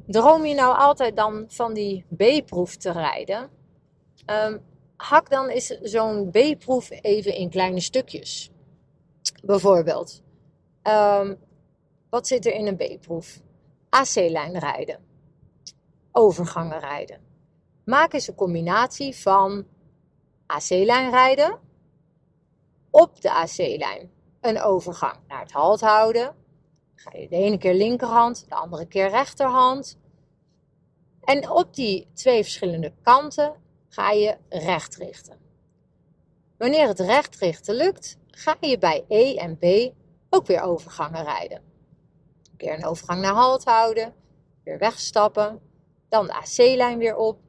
Droom je nou altijd dan van die B-proef te rijden? Hak dan eens zo'n B-proef even in kleine stukjes. Bijvoorbeeld, wat zit er in een B-proef? AC-lijn rijden, overgangen rijden. Maak eens een combinatie van AC-lijn rijden, op de AC-lijn een overgang naar het halt houden. Ga je de ene keer linkerhand, de andere keer rechterhand. En op die twee verschillende kanten ga je recht richten. Wanneer het recht richten lukt, ga je bij E en B ook weer overgangen rijden. Een keer een overgang naar halt houden, weer wegstappen, dan de AC-lijn weer op.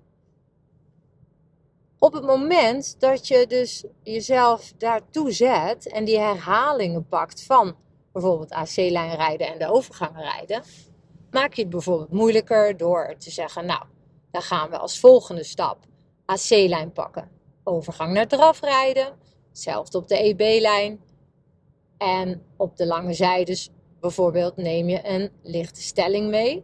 Op het moment dat je dus jezelf daartoe zet en die herhalingen pakt van bijvoorbeeld AC-lijn rijden en de overgangen rijden, maak je het bijvoorbeeld moeilijker door te zeggen, nou, dan gaan we als volgende stap AC-lijn pakken, overgang naar draf rijden, hetzelfde op de EB-lijn en op de lange zijdes bijvoorbeeld neem je een lichte stelling mee.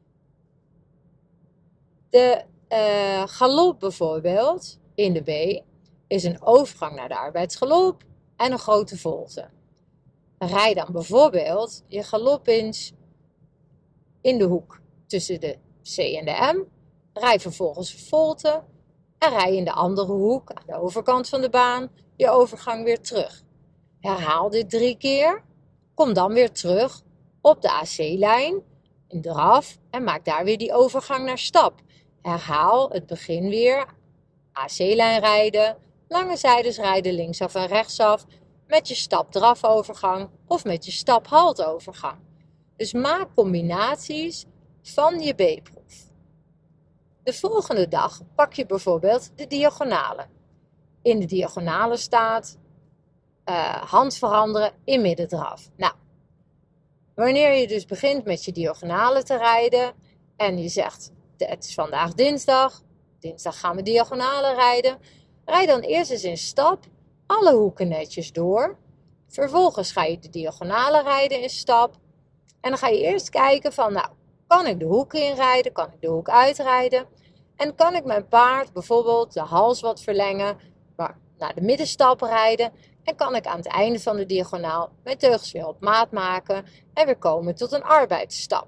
De galop bijvoorbeeld in de B is een overgang naar de arbeidsgalop en een grote volte. Rij dan bijvoorbeeld je galopins in de hoek tussen de C en de M. Rij vervolgens een volte en rij in de andere hoek aan de overkant van de baan je overgang weer terug. Herhaal dit 3 keer. Kom dan weer terug op de AC-lijn in draf en maak daar weer die overgang naar stap. Herhaal het begin weer. AC-lijn rijden, lange zijdes rijden linksaf en rechtsaf met je stap-draf-overgang of met je stap-halt-overgang. Dus maak combinaties van je B-proef. De volgende dag pak je bijvoorbeeld de diagonale. In de diagonale staat hand veranderen in middendraf. Nou, wanneer je dus begint met je diagonale te rijden en je zegt, het is vandaag dinsdag gaan we diagonale rijden. Rijd dan eerst eens in stap alle hoeken netjes door. Vervolgens ga je de diagonale rijden in stap. En dan ga je eerst kijken van, nou, kan ik de hoek inrijden? Kan ik de hoek uitrijden? En kan ik mijn paard bijvoorbeeld de hals wat verlengen, naar de middenstap rijden? En kan ik aan het einde van de diagonaal mijn teugels weer op maat maken en weer komen tot een arbeidsstap?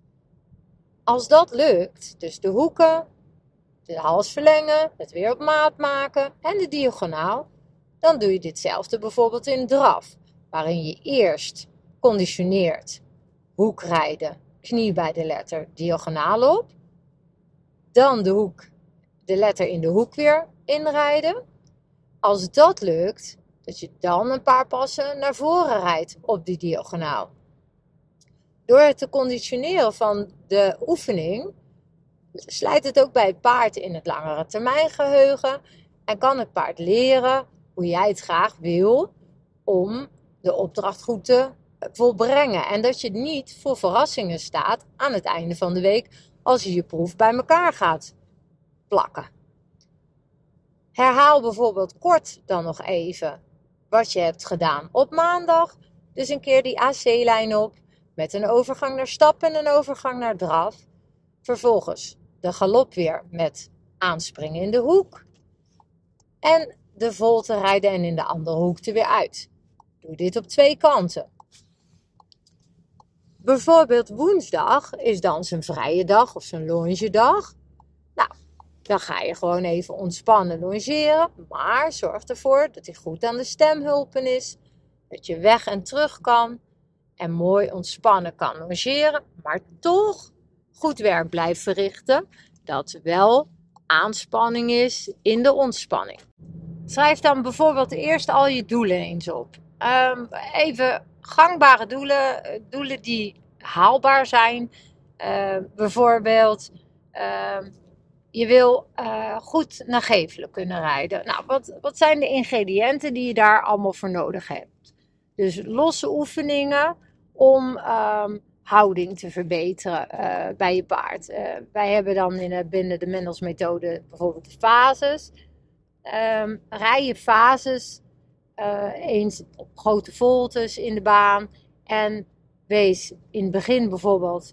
Als dat lukt, dus de hoeken, de hals verlengen, het weer op maat maken en de diagonaal, dan doe je ditzelfde bijvoorbeeld in draf, waarin je eerst conditioneert hoek rijden, knie bij de letter, diagonaal op, dan de letter in de hoek weer inrijden. Als dat lukt, dat je dan een paar passen naar voren rijdt op die diagonaal. Door het te conditioneren van de oefening slijt het ook bij het paard in het langere termijn geheugen en kan het paard leren hoe jij het graag wil om de opdracht goed te volbrengen. En dat je niet voor verrassingen staat aan het einde van de week als je je proef bij elkaar gaat plakken. Herhaal bijvoorbeeld kort dan nog even wat je hebt gedaan op maandag. Dus een keer die AC-lijn op met een overgang naar stap en een overgang naar draf. Vervolgens de galop weer met aanspringen in de hoek. En de volte rijden en in de andere hoek er weer uit. Doe dit op 2 kanten. Bijvoorbeeld woensdag is dan zijn vrije dag of zijn longedag. Nou, dan ga je gewoon even ontspannen longeren. Maar zorg ervoor dat hij goed aan de stemhulpen is. Dat je weg en terug kan. En mooi ontspannen kan longeren. Maar toch goed werk blijft verrichten. Dat wel aanspanning is in de ontspanning. Schrijf dan bijvoorbeeld eerst al je doelen eens op. Even gangbare doelen. Doelen die haalbaar zijn. Bijvoorbeeld, je wil goed naar Gevelen kunnen rijden. Nou, wat zijn de ingrediënten die je daar allemaal voor nodig hebt? Dus losse oefeningen om houding te verbeteren bij je paard. Wij hebben dan binnen de Mendels methode bijvoorbeeld de fases. Rij je fases eens op grote voltes in de baan. En wees in het begin bijvoorbeeld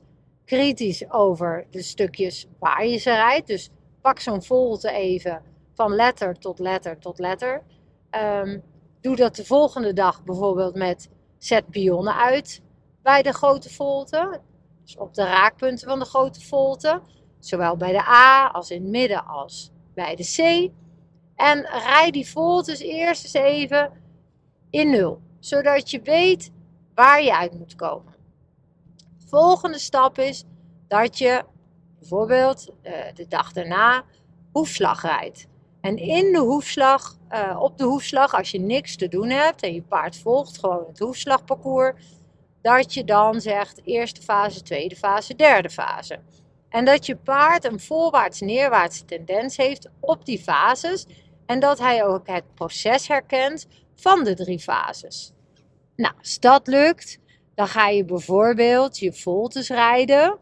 kritisch over de stukjes waar je ze rijdt. Dus pak zo'n volte even van letter tot letter tot letter. Doe dat de volgende dag bijvoorbeeld met zet pionnen uit bij de grote volte. Dus op de raakpunten van de grote volte. Zowel bij de A als in het midden als bij de C. En rij die voltes eerst eens even in 0. Zodat je weet waar je uit moet komen. De volgende stap is dat je bijvoorbeeld de dag daarna hoefslag rijdt. En in de hoefslag, op de hoefslag, als je niks te doen hebt en je paard volgt gewoon het hoefslagparcours, dat je dan zegt eerste fase, tweede fase, derde fase. En dat je paard een voorwaarts-neerwaartse tendens heeft op die fases en dat hij ook het proces herkent van de 3 fases. Nou, als dat lukt, dan ga je bijvoorbeeld je voltes rijden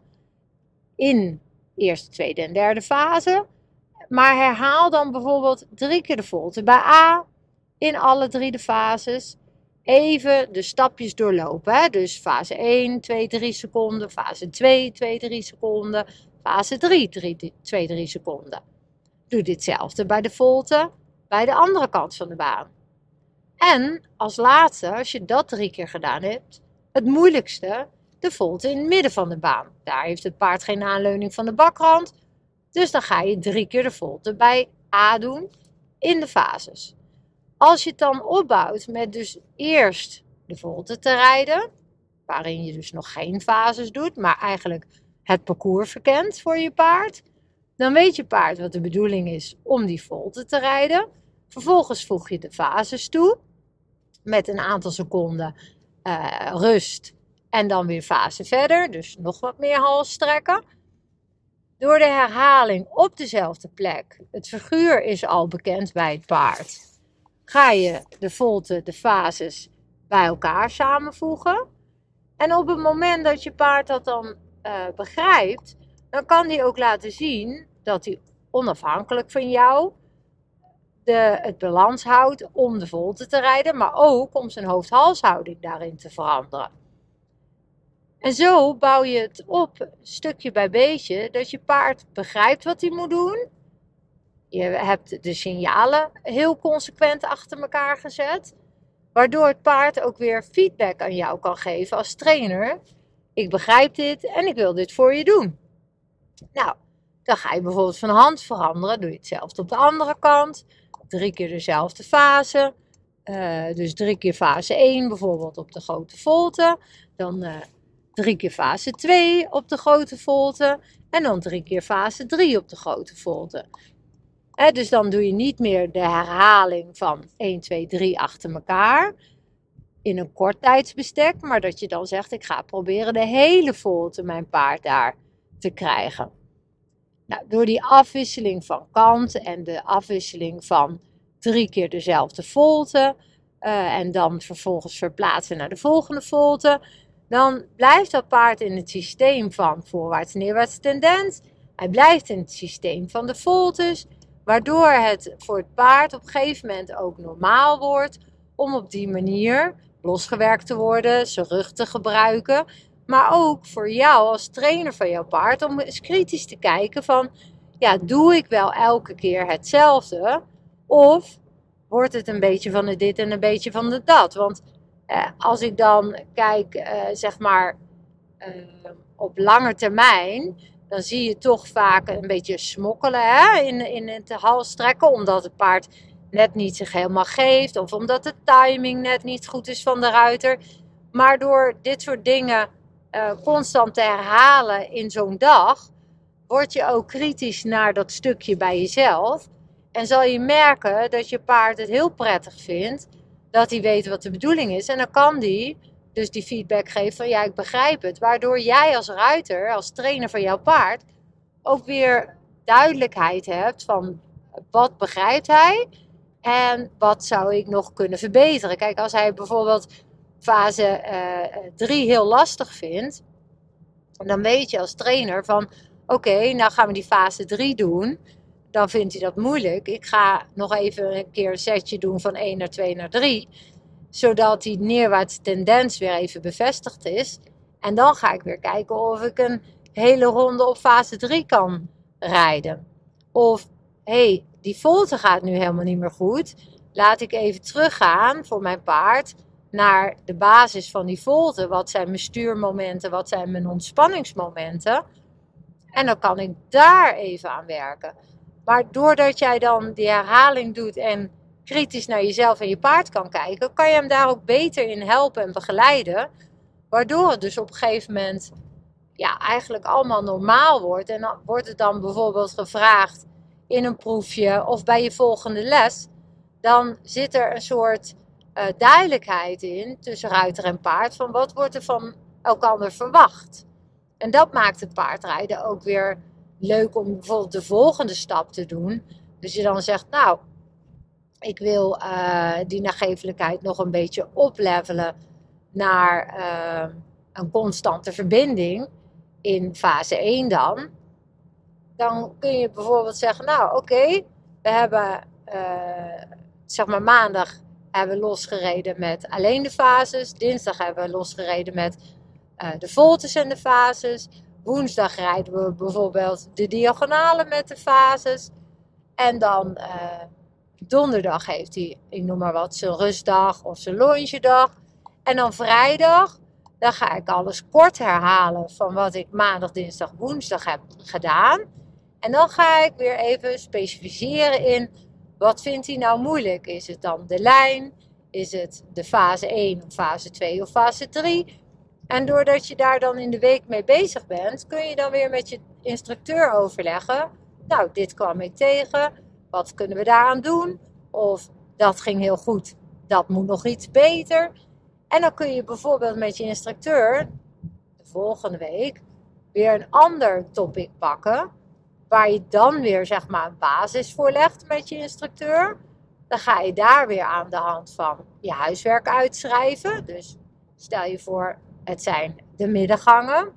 in eerste, tweede en derde fase. Maar herhaal dan bijvoorbeeld 3 keer de volte bij A in alle 3 de fases. Even de stapjes doorlopen. Hè? Dus fase 1, 2, 3 seconden. Fase 2, 2, 3 seconden. Fase 3, 2, 3 seconden. Doe ditzelfde bij de volte bij de andere kant van de baan. En als laatste, als je dat 3 keer gedaan hebt, het moeilijkste, de volte in het midden van de baan. Daar heeft het paard geen aanleuning van de bakrand. Dus dan ga je 3 keer de volte bij A doen in de fases. Als je het dan opbouwt met dus eerst de volte te rijden, waarin je dus nog geen fases doet, maar eigenlijk het parcours verkent voor je paard, dan weet je paard wat de bedoeling is om die volte te rijden. Vervolgens voeg je de fases toe met een aantal seconden rust en dan weer fase verder, dus nog wat meer hals strekken. Door de herhaling op dezelfde plek, het figuur is al bekend bij het paard, ga je de volte, de fases bij elkaar samenvoegen. En op het moment dat je paard dat dan begrijpt, dan kan hij ook laten zien dat hij onafhankelijk van jou het balans houdt om de volte te rijden, maar ook om zijn hoofd-halshouding daarin te veranderen. En zo bouw je het op, stukje bij beetje, dat je paard begrijpt wat hij moet doen. Je hebt de signalen heel consequent achter elkaar gezet, waardoor het paard ook weer feedback aan jou kan geven als trainer. Ik begrijp dit en ik wil dit voor je doen. Nou, dan ga je bijvoorbeeld van hand veranderen, doe je hetzelfde op de andere kant. 3 keer dezelfde fase. Dus 3 keer fase 1 bijvoorbeeld op de grote volte. Dan 3 keer fase 2 op de grote volte. En dan 3 keer fase 3 op de grote volte. Dus dan doe je niet meer de herhaling van 1, 2, 3 achter elkaar. In een kort tijdsbestek. Maar dat je dan zegt, ik ga proberen de hele volte mijn paard daar te krijgen. Nou, door die afwisseling van kant en de afwisseling van 3 keer dezelfde volte en dan vervolgens verplaatsen naar de volgende volte, dan blijft dat paard in het systeem van voorwaarts-neerwaarts tendens. Hij blijft in het systeem van de voltes, waardoor het voor het paard op een gegeven moment ook normaal wordt om op die manier losgewerkt te worden, zijn rug te gebruiken. Maar ook voor jou als trainer van jouw paard om eens kritisch te kijken van, ja, doe ik wel elke keer hetzelfde? Of wordt het een beetje van de dit en een beetje van de dat? Want als ik dan kijk, zeg maar, op lange termijn, dan zie je toch vaak een beetje smokkelen hè? In het hals trekken, omdat het paard net niet zich helemaal geeft. Of omdat de timing net niet goed is van de ruiter. Maar door dit soort dingen constant te herhalen in zo'n dag, word je ook kritisch naar dat stukje bij jezelf. En zal je merken dat je paard het heel prettig vindt, dat hij weet wat de bedoeling is. En dan kan hij dus die feedback geven van ja, ik begrijp het. Waardoor jij als ruiter, als trainer van jouw paard, ook weer duidelijkheid hebt van wat begrijpt hij en wat zou ik nog kunnen verbeteren. Kijk, als hij bijvoorbeeld fase 3 heel lastig vindt, dan weet je als trainer van oké, nou gaan we die fase 3 doen. Dan vindt hij dat moeilijk. Ik ga nog even een keer een setje doen van 1 naar 2 naar 3. Zodat die neerwaartse tendens weer even bevestigd is. En dan ga ik weer kijken of ik een hele ronde op fase 3 kan rijden. Of, die volte gaat nu helemaal niet meer goed. Laat ik even teruggaan voor mijn paard naar de basis van die volte. Wat zijn mijn stuurmomenten? Wat zijn mijn ontspanningsmomenten? En dan kan ik daar even aan werken. Maar doordat jij dan die herhaling doet en kritisch naar jezelf en je paard kan kijken, kan je hem daar ook beter in helpen en begeleiden. Waardoor het dus op een gegeven moment eigenlijk allemaal normaal wordt. En dan wordt het dan bijvoorbeeld gevraagd in een proefje of bij je volgende les. Dan zit er een soort duidelijkheid in tussen ruiter en paard. Van wat wordt er van elkaar verwacht. En dat maakt het paardrijden ook weer leuk om bijvoorbeeld de volgende stap te doen. Dus je dan zegt, nou, ik wil die nagevelijkheid nog een beetje oplevelen naar een constante verbinding in fase 1 dan. Dan kun je bijvoorbeeld zeggen, nou oké, we hebben maandag hebben we losgereden met alleen de fases. Dinsdag hebben we losgereden met de voltes en de fases. Woensdag rijden we bijvoorbeeld de diagonale met de fases. En dan donderdag heeft hij, ik noem maar wat, zijn rustdag of zijn longedag. En dan vrijdag, dan ga ik alles kort herhalen van wat ik maandag, dinsdag, woensdag heb gedaan. En dan ga ik weer even specificeren in, wat vindt hij nou moeilijk? Is het dan de lijn? Is het de fase 1 of fase 2 of fase 3? En doordat je daar dan in de week mee bezig bent, kun je dan weer met je instructeur overleggen. Nou, dit kwam ik tegen. Wat kunnen we daaraan doen? Of dat ging heel goed. Dat moet nog iets beter. En dan kun je bijvoorbeeld met je instructeur de volgende week weer een ander topic pakken. Waar je dan weer een basis voor legt met je instructeur. Dan ga je daar weer aan de hand van je huiswerk uitschrijven. Dus stel je voor, het zijn de middengangen.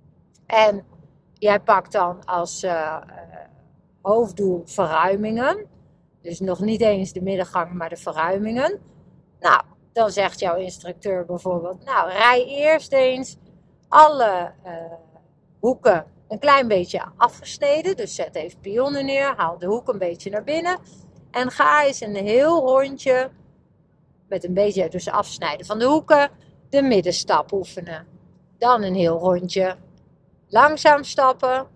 En jij pakt dan als hoofddoel verruimingen. Dus nog niet eens de middengang, maar de verruimingen. Nou, dan zegt jouw instructeur bijvoorbeeld, nou, rij eerst eens alle hoeken een klein beetje afgesneden. Dus zet even pionnen neer, haal de hoek een beetje naar binnen. En ga eens een heel rondje, met een beetje dus afsnijden van de hoeken, de middenstap oefenen. Dan een heel rondje langzaam stappen.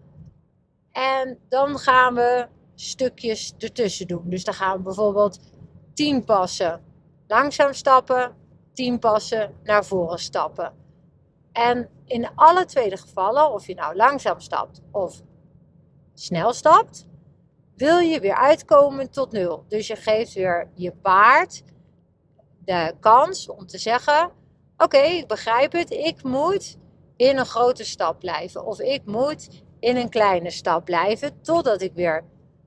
En dan gaan we stukjes ertussen doen. Dus dan gaan we bijvoorbeeld 10 passen langzaam stappen, 10 passen naar voren stappen. En in alle tweede gevallen, of je nou langzaam stapt of snel stapt, wil je weer uitkomen tot 0. Dus je geeft weer je paard de kans om te zeggen, oké, ik begrijp het, ik moet in een grote stap blijven. Of ik moet in een kleine stap blijven, totdat ik weer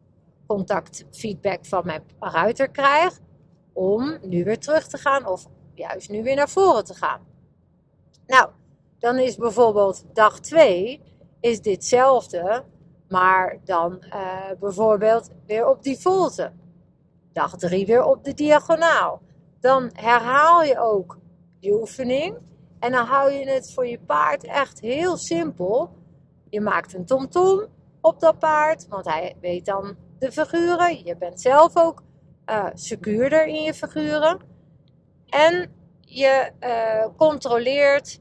contactfeedback van mijn ruiter krijg, om nu weer terug te gaan of juist nu weer naar voren te gaan. Nou, dan is bijvoorbeeld dag 2 is ditzelfde, maar dan bijvoorbeeld weer op die volte. Dag 3 weer op de diagonaal. Dan herhaal je ook die oefening en dan hou je het voor je paard echt heel simpel. Je maakt een tomtom op dat paard, want hij weet dan de figuren. Je bent zelf ook secuurder in je figuren. En je controleert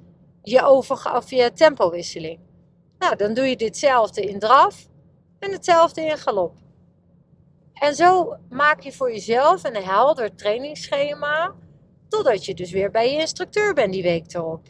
je tempowisseling. Nou, dan doe je ditzelfde in draf en hetzelfde in galop. En zo maak je voor jezelf een helder trainingsschema, totdat je dus weer bij je instructeur bent die week erop.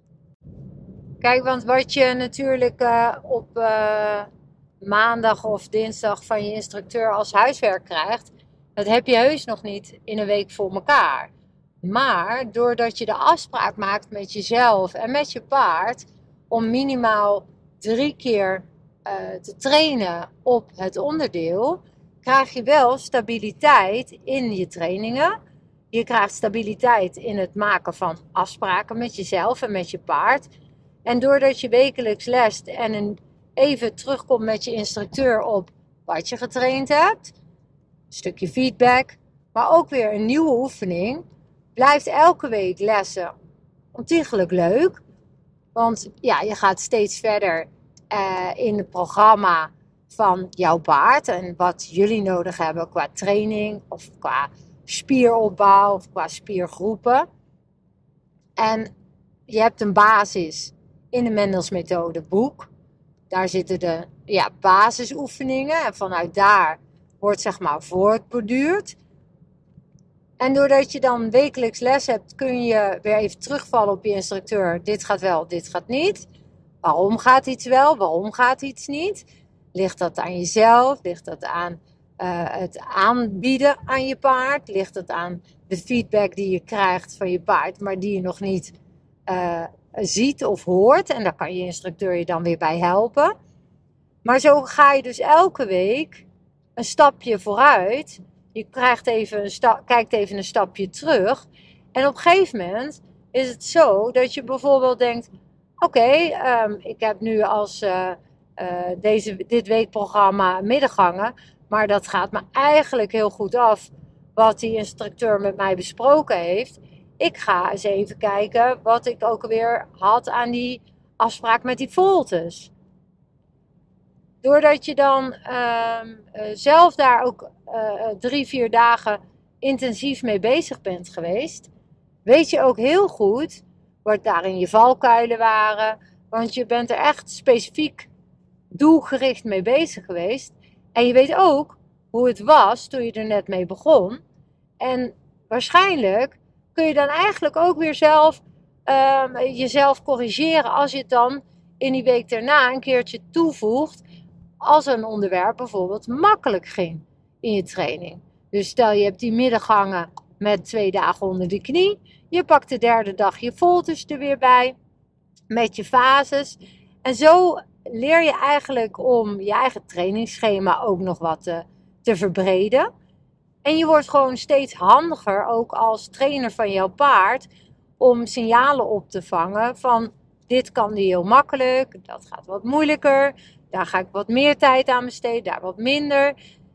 Kijk, want wat je natuurlijk op maandag of dinsdag van je instructeur als huiswerk krijgt, dat heb je heus nog niet in een week voor elkaar. Maar doordat je de afspraak maakt met jezelf en met je paard om minimaal 3 keer te trainen op het onderdeel, krijg je wel stabiliteit in je trainingen. Je krijgt stabiliteit in het maken van afspraken met jezelf en met je paard. En doordat je wekelijks lest en even terugkomt met je instructeur op wat je getraind hebt, een stukje feedback, maar ook weer een nieuwe oefening, blijft elke week lessen ontiegelijk leuk. Want ja, je gaat steeds verder in het programma van jouw paard. En wat jullie nodig hebben qua training of qua spieropbouw of qua spiergroepen. En je hebt een basis in de Mendels Methode boek. Daar zitten de basisoefeningen. En vanuit daar wordt zeg maar voortborduurd. En doordat je dan wekelijks les hebt, kun je weer even terugvallen op je instructeur. Dit gaat wel, dit gaat niet. Waarom gaat iets wel, waarom gaat iets niet? Ligt dat aan jezelf? Ligt dat aan het aanbieden aan je paard? Ligt het aan de feedback die je krijgt van je paard, maar die je nog niet ziet of hoort? En daar kan je instructeur je dan weer bij helpen. Maar zo ga je dus elke week een stapje vooruit. Je krijgt kijkt even een stapje terug. En op een gegeven moment is het zo dat je bijvoorbeeld denkt... Oké, ik heb nu als dit weekprogramma middengangen. Maar dat gaat me eigenlijk heel goed af wat die instructeur met mij besproken heeft. Ik ga eens even kijken wat ik ook weer had aan die afspraak met die voltes. Doordat je dan zelf daar ook 3-4 dagen intensief mee bezig bent geweest, weet je ook heel goed wat daarin je valkuilen waren. Want je bent er echt specifiek doelgericht mee bezig geweest. En je weet ook hoe het was toen je er net mee begon. En waarschijnlijk kun je dan eigenlijk ook weer zelf jezelf corrigeren als je het dan in die week daarna een keertje toevoegt. Als een onderwerp bijvoorbeeld makkelijk ging in je training. Dus stel je hebt die middengangen met 2 dagen onder de knie. Je pakt de 3e dag je voltes er weer bij. Met je fases. En zo leer je eigenlijk om je eigen trainingsschema ook nog wat te verbreden. En je wordt gewoon steeds handiger ook als trainer van jouw paard. Om signalen op te vangen van dit kan die heel makkelijk. Dat gaat wat moeilijker. Daar ga ik wat meer tijd aan besteden, daar wat minder.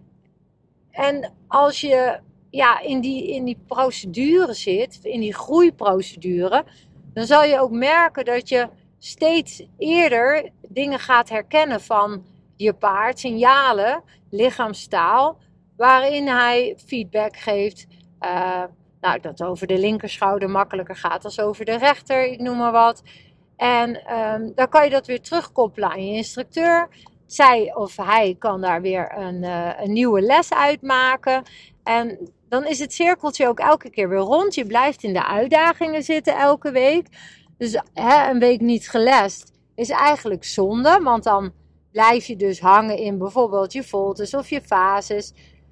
En als je in die procedure zit, in die groeiprocedure, dan zal je ook merken dat je steeds eerder dingen gaat herkennen van je paard, signalen, lichaamstaal, waarin hij feedback geeft. Dat over de linkerschouder makkelijker gaat dan over de rechter, ik noem maar wat. En dan kan je dat weer terugkoppelen aan je instructeur. Zij of hij kan daar weer een nieuwe les uitmaken. En dan is het cirkeltje ook elke keer weer rond. Je blijft in de uitdagingen zitten elke week. Dus een week niet gelest is eigenlijk zonde. Want dan blijf je dus hangen in bijvoorbeeld je voltes of je fases.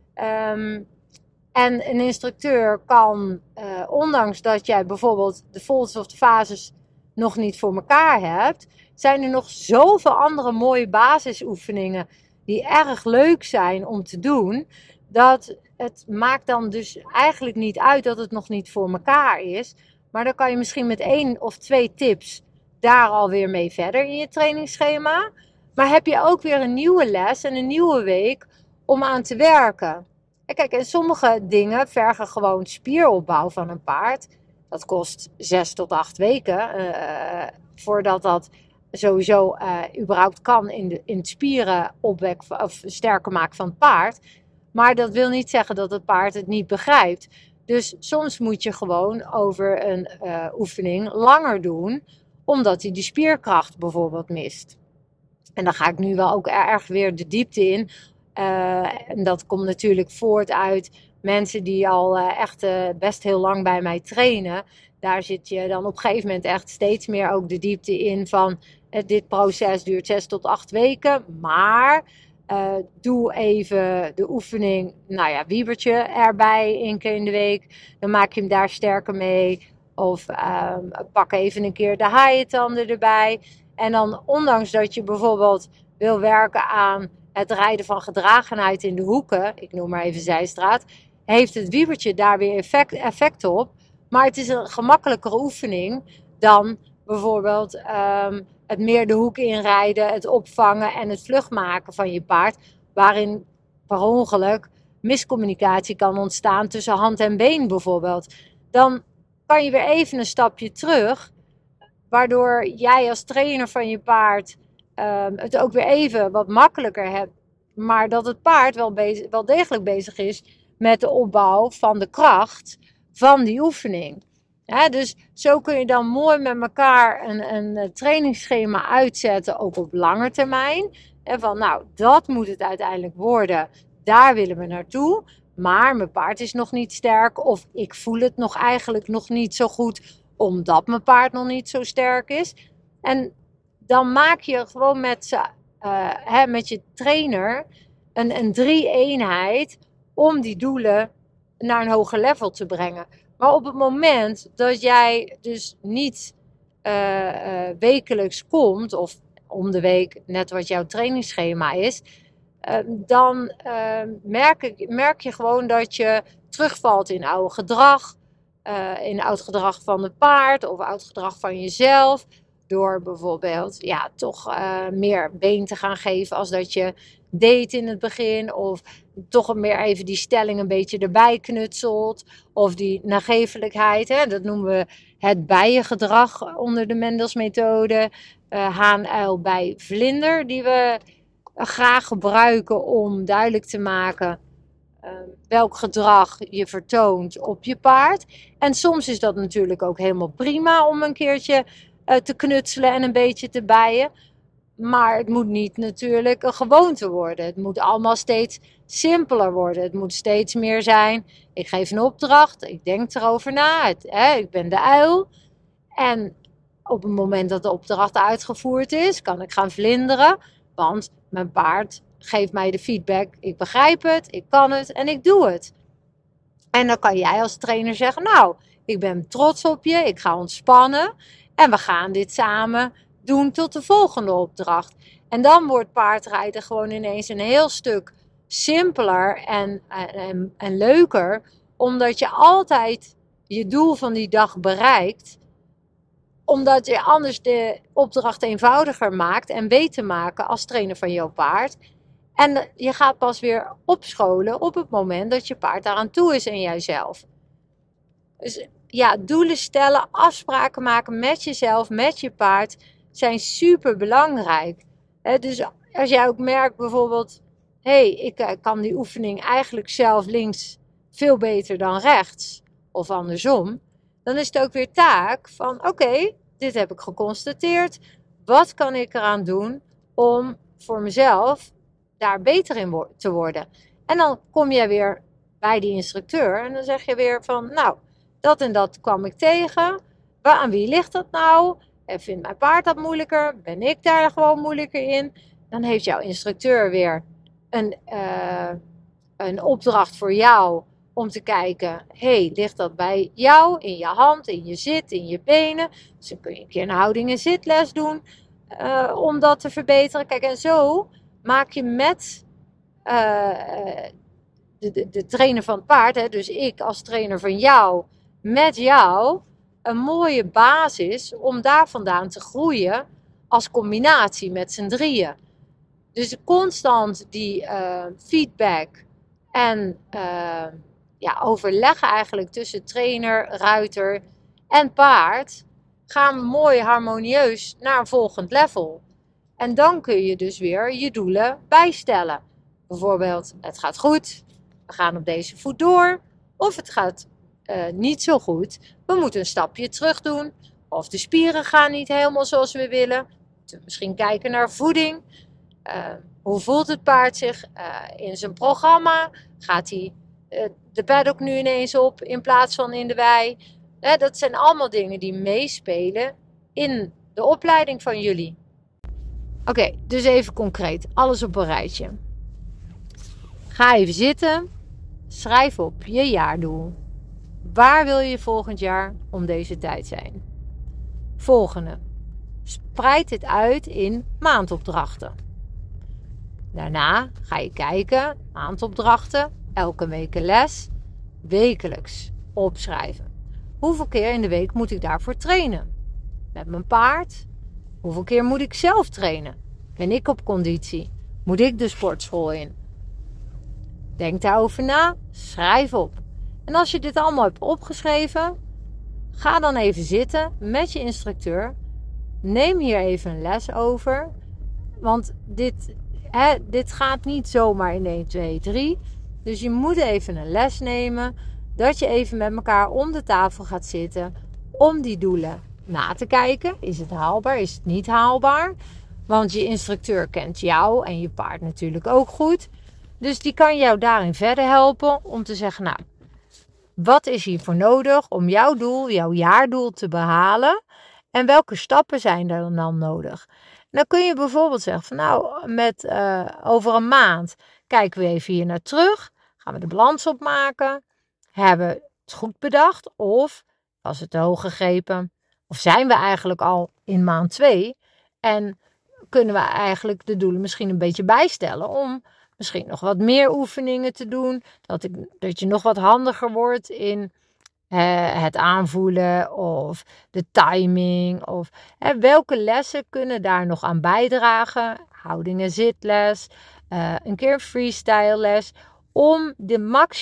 En een instructeur kan, ondanks dat jij bijvoorbeeld de voltes of de fases nog niet voor elkaar hebt, zijn er nog zoveel andere mooie basisoefeningen die erg leuk zijn om te doen, dat het maakt dan dus eigenlijk niet uit dat het nog niet voor elkaar is. Maar dan kan je misschien met 1 of 2 tips daar alweer mee verder in je trainingsschema. Maar heb je ook weer een nieuwe les en een nieuwe week om aan te werken. En kijk, en sommige dingen vergen gewoon spieropbouw van een paard. Dat kost 6 tot 8 weken voordat dat sowieso überhaupt kan in het spieren opwekken of sterker maken van het paard. Maar dat wil niet zeggen dat het paard het niet begrijpt. Dus soms moet je gewoon over een oefening langer doen, omdat hij de spierkracht bijvoorbeeld mist. En dan ga ik nu wel ook erg weer de diepte in. En dat komt natuurlijk voort uit mensen die al echt best heel lang bij mij trainen. Daar zit je dan op een gegeven moment echt steeds meer ook de diepte in van dit proces duurt 6 tot 8 weken. Maar doe even de oefening, wiebertje erbij 1 keer in de week. Dan maak je hem daar sterker mee. Of pak even een keer de haaientanden erbij. En dan, ondanks dat je bijvoorbeeld wil werken aan het rijden van gedragenheid in de hoeken, ik noem maar even Zijstraat, heeft het wiebertje daar weer effect op. Maar het is een gemakkelijkere oefening dan bijvoorbeeld het meer de hoek inrijden, het opvangen en het vlug maken van je paard, waarin per ongeluk miscommunicatie kan ontstaan tussen hand en been bijvoorbeeld. Dan kan je weer even een stapje terug, waardoor jij als trainer van je paard het ook weer even wat makkelijker hebt. Maar dat het paard wel degelijk bezig is met de opbouw van de kracht van die oefening. Ja, dus zo kun je dan mooi met elkaar een trainingsschema uitzetten, ook op lange termijn. En van nou, dat moet het uiteindelijk worden. Daar willen we naartoe. Maar mijn paard is nog niet sterk. Of ik voel het eigenlijk nog niet zo goed. Omdat mijn paard nog niet zo sterk is. En dan maak je gewoon met je trainer een 3-eenheid om die doelen naar een hoger level te brengen. Maar op het moment dat jij dus niet wekelijks komt, of om de week, net wat jouw trainingsschema is, dan merk je gewoon dat je terugvalt in oude gedrag, in oud gedrag van het paard of oud gedrag van jezelf. Door bijvoorbeeld toch meer been te gaan geven als dat je deed in het begin. Of toch meer even die stelling een beetje erbij knutselt. Of die nagevelijkheid. Dat noemen we het bijengedrag onder de Mendelsmethode. Haan, uil, bij, vlinder. Die we graag gebruiken om duidelijk te maken welk gedrag je vertoont op je paard. En soms is dat natuurlijk ook helemaal prima om een keertje te knutselen en een beetje te bijen. Maar het moet niet natuurlijk een gewoonte worden. Het moet allemaal steeds simpeler worden. Het moet steeds meer zijn. Ik geef een opdracht. Ik denk erover na. Ik ben de uil. En op het moment dat de opdracht uitgevoerd is, kan ik gaan vlinderen. Want mijn paard geeft mij de feedback. Ik begrijp het. Ik kan het. En ik doe het. En dan kan jij als trainer zeggen, nou, ik ben trots op je. Ik ga ontspannen. En we gaan dit samen doen tot de volgende opdracht. En dan wordt paardrijden gewoon ineens een heel stuk simpeler en leuker. Omdat je altijd je doel van die dag bereikt. Omdat je anders de opdracht eenvoudiger maakt en weet te maken als trainer van jouw paard. En je gaat pas weer opscholen op het moment dat je paard daaraan toe is en jijzelf. Dus doelen stellen, afspraken maken met jezelf, met je paard, zijn super belangrijk. Dus als jij ook merkt bijvoorbeeld, ik kan die oefening eigenlijk zelf links veel beter dan rechts, of andersom, dan is het ook weer taak van oké, dit heb ik geconstateerd. Wat kan ik eraan doen om voor mezelf daar beter in te worden? En dan kom je weer bij die instructeur en dan zeg je weer van, nou, dat en dat kwam ik tegen. Aan wie ligt dat nou? En vindt mijn paard dat moeilijker? Ben ik daar gewoon moeilijker in? Dan heeft jouw instructeur weer een opdracht voor jou om te kijken, ligt dat bij jou, in je hand, in je zit, in je benen? Dus dan kun je een keer een houding- en zitles doen om dat te verbeteren. Kijk, en zo maak je met de trainer van het paard, dus ik als trainer van jou, met jou, een mooie basis om daar vandaan te groeien als combinatie met z'n drieën. Dus constant die feedback en overleggen eigenlijk tussen trainer, ruiter en paard gaan mooi harmonieus naar een volgend level. En dan kun je dus weer je doelen bijstellen. Bijvoorbeeld, het gaat goed, we gaan op deze voet door. Of het gaat niet zo goed, we moeten een stapje terug doen. Of de spieren gaan niet helemaal zoals we willen. Misschien kijken naar voeding. Hoe voelt het paard zich in zijn programma? Gaat hij de paddock nu ineens op in plaats van in de wei? Dat zijn allemaal dingen die meespelen in de opleiding van jullie. Oké, dus even concreet. Alles op een rijtje. Ga even zitten. Schrijf op je jaardoel. Waar wil je volgend jaar om deze tijd zijn? Volgende. Spreid dit uit in maandopdrachten. Daarna ga je kijken, maandopdrachten, elke week een les, wekelijks opschrijven. Hoeveel keer in de week moet ik daarvoor trainen? Met mijn paard? Hoeveel keer moet ik zelf trainen? Ben ik op conditie? Moet ik de sportschool in? Denk daarover na, schrijf op. En als je dit allemaal hebt opgeschreven, ga dan even zitten met je instructeur. Neem hier even een les over. Want dit gaat niet zomaar in 1, 2, 3. Dus je moet even een les nemen. Dat je even met elkaar om de tafel gaat zitten. Om die doelen na te kijken. Is het haalbaar? Is het niet haalbaar? Want je instructeur kent jou en je paard natuurlijk ook goed. Dus die kan jou daarin verder helpen. Om te zeggen, nou, wat is hiervoor nodig om jouw doel, jouw jaardoel te behalen? En welke stappen zijn er dan nodig? Dan kun je bijvoorbeeld zeggen van over een maand kijken we even hier naar terug. Gaan we de balans opmaken? Hebben we het goed bedacht? Of was het te hoog gegrepen? Of zijn we eigenlijk al in maand 2? En kunnen we eigenlijk de doelen misschien een beetje bijstellen om misschien nog wat meer oefeningen te doen. Dat je nog wat handiger wordt in het aanvoelen of de timing. Of welke lessen kunnen daar nog aan bijdragen. Houding en zitles. Een keer een freestyle les. Om het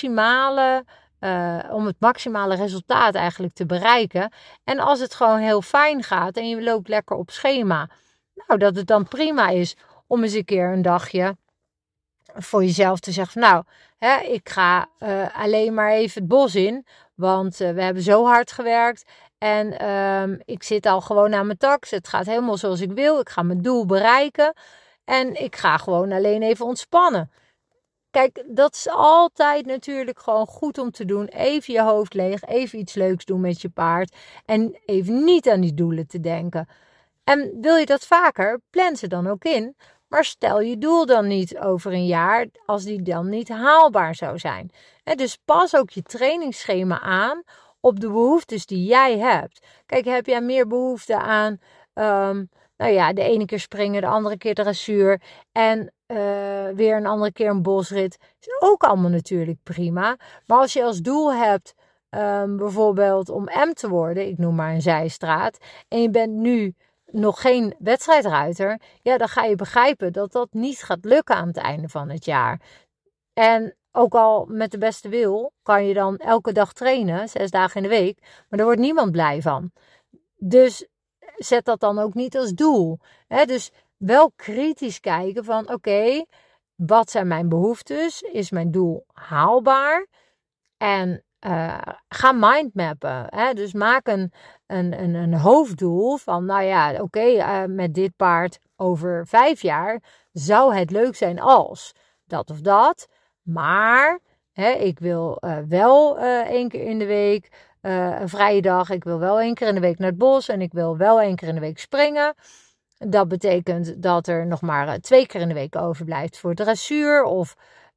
maximale resultaat eigenlijk te bereiken. En als het gewoon heel fijn gaat en je loopt lekker op schema. Nou, dat het dan prima is om eens een keer een dagje voor jezelf te zeggen van ik ga alleen maar even het bos in. Want we hebben zo hard gewerkt. En ik zit al gewoon aan mijn tax. Het gaat helemaal zoals ik wil. Ik ga mijn doel bereiken. En ik ga gewoon alleen even ontspannen. Kijk, dat is altijd natuurlijk gewoon goed om te doen. Even je hoofd leeg. Even iets leuks doen met je paard. En even niet aan die doelen te denken. En wil je dat vaker, plan ze dan ook in. Maar stel je doel dan niet over een jaar als die dan niet haalbaar zou zijn. Dus pas ook je trainingsschema aan op de behoeftes die jij hebt. Kijk, heb jij meer behoefte aan de ene keer springen, de andere keer dressuur en weer een andere keer een bosrit. Is ook allemaal natuurlijk prima. Maar als je als doel hebt bijvoorbeeld om M te worden, ik noem maar een zijstraat, en je bent nu nog geen wedstrijdruiter, dan ga je begrijpen dat dat niet gaat lukken aan het einde van het jaar. En ook al met de beste wil, kan je dan elke dag trainen, 6 dagen in de week, maar daar wordt niemand blij van. Dus zet dat dan ook niet als doel. Dus wel kritisch kijken van oké, wat zijn mijn behoeftes? Is mijn doel haalbaar? En ga mindmappen. Dus maak een hoofddoel van met dit paard over 5 jaar zou het leuk zijn als dat of dat. Maar ik wil wel 1 keer in de week een vrije dag. Ik wil wel 1 keer in de week naar het bos. En ik wil wel 1 keer in de week springen. Dat betekent dat er nog maar 2 keer in de week overblijft voor dressuur. Of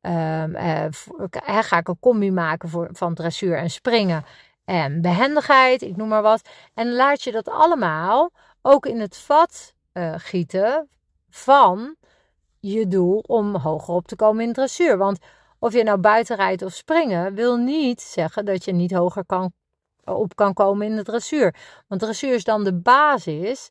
ga ik een combi maken van dressuur en springen en behendigheid, ik noem maar wat. En laat je dat allemaal ook in het vat gieten van je doel om hoger op te komen in dressuur. Want of je nou buiten rijdt of springen, wil niet zeggen dat je niet hoger op kan komen in de dressuur. Want dressuur is dan de basis.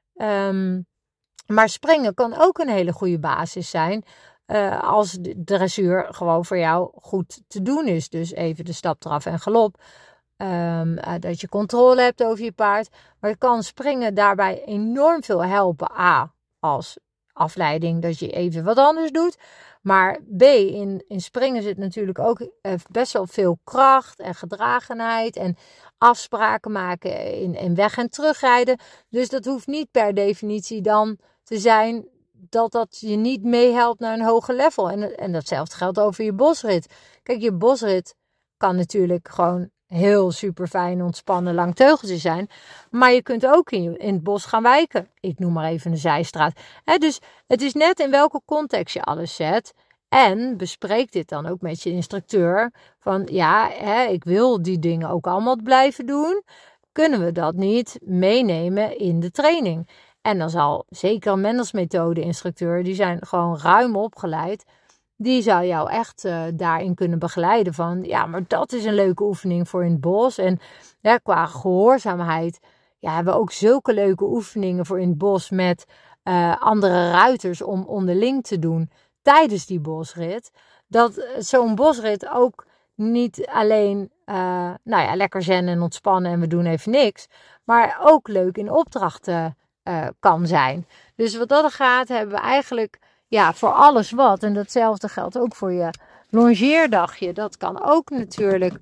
Maar springen kan ook een hele goede basis zijn. Als de dressuur gewoon voor jou goed te doen is. Dus even de stap, draf en galop. Dat je controle hebt over je paard. Maar je kan springen daarbij enorm veel helpen. A, als afleiding dat je even wat anders doet. Maar B, in springen zit natuurlijk ook best wel veel kracht en gedragenheid. En afspraken maken in weg- en terugrijden. Dus dat hoeft niet per definitie dan te zijn dat je niet meehelpt naar een hoger level. En datzelfde geldt over je bosrit. Kijk, je bosrit kan natuurlijk gewoon heel super fijn, ontspannen, lang teugeltje zijn. Maar je kunt ook in het bos gaan wijken. Ik noem maar even een zijstraat. Dus het is net in welke context je alles zet. En bespreek dit dan ook met je instructeur. Van ik wil die dingen ook allemaal blijven doen. Kunnen we dat niet meenemen in de training? En dan zal zeker een Mendels methode instructeur, die zijn gewoon ruim opgeleid. Die zou jou echt daarin kunnen begeleiden van, maar dat is een leuke oefening voor in het bos. En qua gehoorzaamheid, hebben we ook zulke leuke oefeningen voor in het bos met andere ruiters om onderling te doen tijdens die bosrit. Dat zo'n bosrit ook niet alleen lekker zen en ontspannen en we doen even niks. Maar ook leuk in opdrachten kan zijn. Dus wat dat gaat, hebben we eigenlijk voor alles wat. En datzelfde geldt ook voor je longeerdagje. Dat kan ook natuurlijk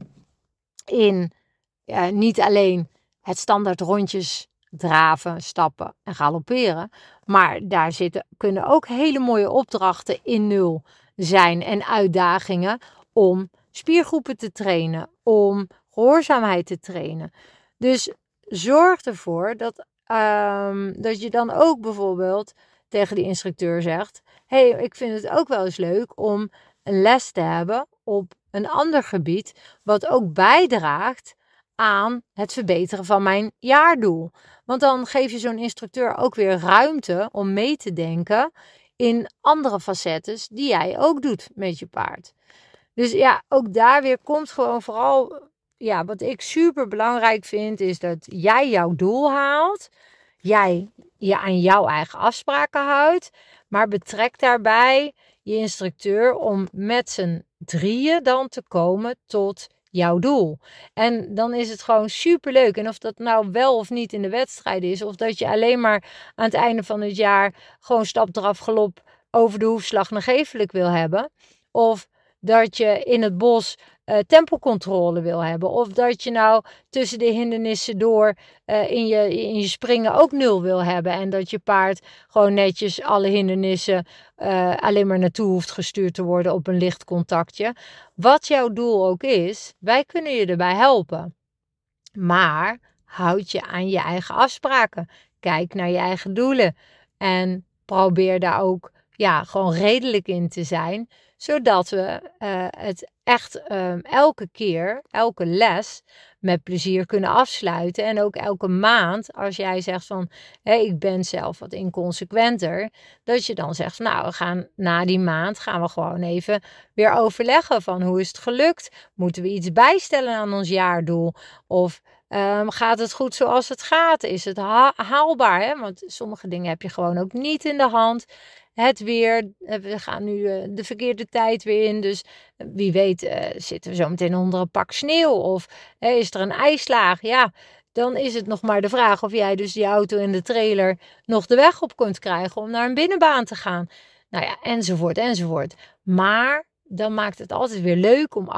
in niet alleen het standaard rondjes draven, stappen en galopperen. Maar daar kunnen ook hele mooie opdrachten in nul zijn en uitdagingen om spiergroepen te trainen, om gehoorzaamheid te trainen. Dus zorg ervoor dat je dan ook bijvoorbeeld tegen die instructeur zegt: hey, ik vind het ook wel eens leuk om een les te hebben op een ander gebied, wat ook bijdraagt aan het verbeteren van mijn jaardoel. Want dan geef je zo'n instructeur ook weer ruimte om mee te denken in andere facetten die jij ook doet met je paard. Dus ook daar weer komt gewoon vooral, wat ik super belangrijk vind, is dat jij jouw doel haalt. Jij je aan jouw eigen afspraken houdt. Maar betrek daarbij je instructeur om met z'n drieën dan te komen tot jouw doel. En dan is het gewoon super leuk. En of dat nou wel of niet in de wedstrijd is, of dat je alleen maar aan het einde van het jaar gewoon stap eraf galop over de hoefslag naar Geeflijk wil hebben. Of dat je in het bos tempocontrole wil hebben. Of dat je nou tussen de hindernissen door in je springen ook 0 wil hebben. En dat je paard gewoon netjes alle hindernissen alleen maar naartoe hoeft gestuurd te worden op een licht contactje. Wat jouw doel ook is, wij kunnen je erbij helpen. Maar houd je aan je eigen afspraken. Kijk naar je eigen doelen. En probeer daar ook gewoon redelijk in te zijn. Zodat we het echt elke keer, elke les met plezier kunnen afsluiten. En ook elke maand, als jij zegt van, ik ben zelf wat inconsequenter. Dat je dan zegt, we gaan na die maand gaan we gewoon even weer overleggen van hoe is het gelukt? Moeten we iets bijstellen aan ons jaardoel? Of gaat het goed zoals het gaat? Is het haalbaar? Hè? Want sommige dingen heb je gewoon ook niet in de hand. Het weer, we gaan nu de verkeerde tijd weer in. Dus wie weet zitten we zo meteen onder een pak sneeuw. Of is er een ijslaag? Ja, dan is het nog maar de vraag of jij dus die auto en de trailer nog de weg op kunt krijgen om naar een binnenbaan te gaan. Enzovoort, enzovoort. Maar dan maakt het altijd weer leuk om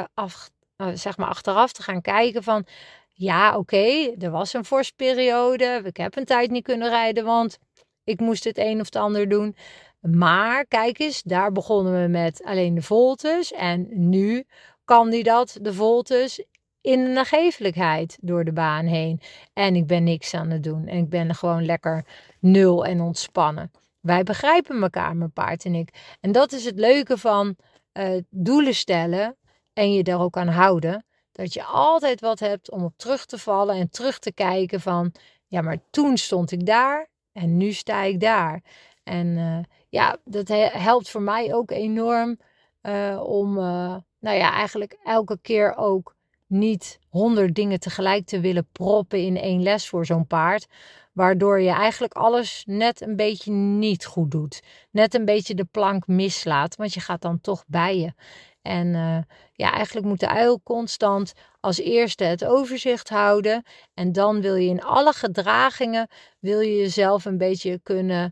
achteraf te gaan kijken van, oké, er was een vorstperiode. Ik heb een tijd niet kunnen rijden, want ik moest het een of het ander doen. Maar kijk eens, daar begonnen we met alleen de voltes. En nu kan die de voltes in de nagevelijkheid door de baan heen. En ik ben niks aan het doen. En ik ben gewoon lekker 0 en ontspannen. Wij begrijpen elkaar, mijn paard en ik. En dat is het leuke van doelen stellen en je daar ook aan houden. Dat je altijd wat hebt om op terug te vallen en terug te kijken van, maar toen stond ik daar. En nu sta ik daar. En dat helpt voor mij ook enorm om eigenlijk elke keer ook niet 100 dingen tegelijk te willen proppen in 1 les voor zo'n paard. Waardoor je eigenlijk alles net een beetje niet goed doet. Net een beetje de plank mislaat, want je gaat dan toch bijen. En eigenlijk moet de uil constant als eerste het overzicht houden. En dan wil je in alle gedragingen, wil je jezelf een beetje kunnen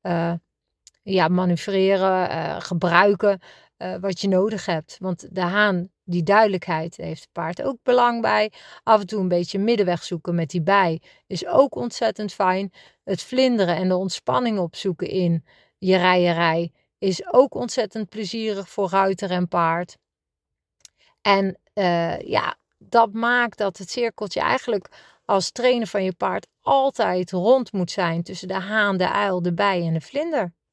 manoeuvreren, gebruiken wat je nodig hebt. Want de haan, die duidelijkheid, heeft het paard ook belang bij. Af en toe een beetje middenweg zoeken met die bij is ook ontzettend fijn. Het vlinderen en de ontspanning opzoeken in je rijerij is ook ontzettend plezierig voor ruiter en paard. En dat maakt dat het cirkeltje eigenlijk als trainer van je paard altijd rond moet zijn tussen de haan, de uil, de bij en de vlinder.